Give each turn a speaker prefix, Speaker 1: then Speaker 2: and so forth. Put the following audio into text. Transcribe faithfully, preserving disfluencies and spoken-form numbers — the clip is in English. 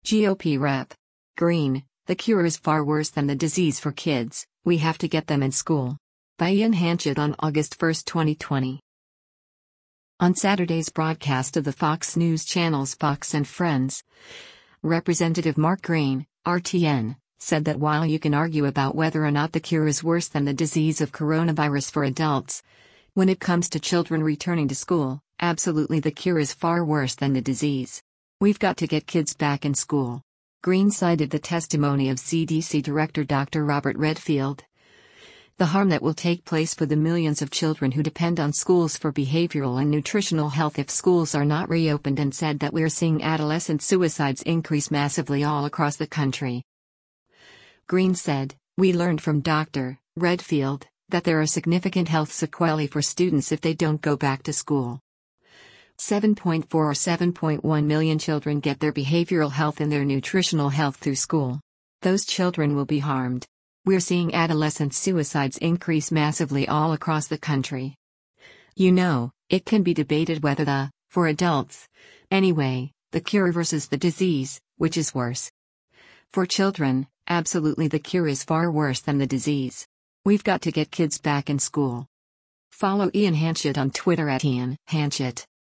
Speaker 1: G O P Rep. Green, the cure is far worse than the disease for kids, we have to get them in school. By Ian Hanchett on August first, twenty twenty. On Saturday's broadcast of the Fox News channel's Fox and Friends, Representative Mark Green, R T N, said that while you can argue about whether or not the cure is worse than the disease of coronavirus for adults, when it comes to children returning to school, absolutely the cure is far worse than the disease. We've got to get kids back in school. Green cited the testimony of C D C Director Doctor Robert Redfield. The harm that will take place for the millions of children who depend on schools for behavioral and nutritional health if schools are not reopened, and said that we're seeing adolescent suicides increase massively all across the country. Green said, "We learned from Doctor Redfield that there are significant health sequelae for students if they don't go back to school. seven point four or seven point one million children get their behavioral health and their nutritional health through school. Those children will be harmed. We're seeing adolescent suicides increase massively all across the country. You know, it can be debated whether the, for adults, anyway, the cure versus the disease, which is worse. For children, absolutely the cure is far worse than the disease. We've got to get kids back in school." Follow Ian Hanchett on Twitter at Ian Hanchett.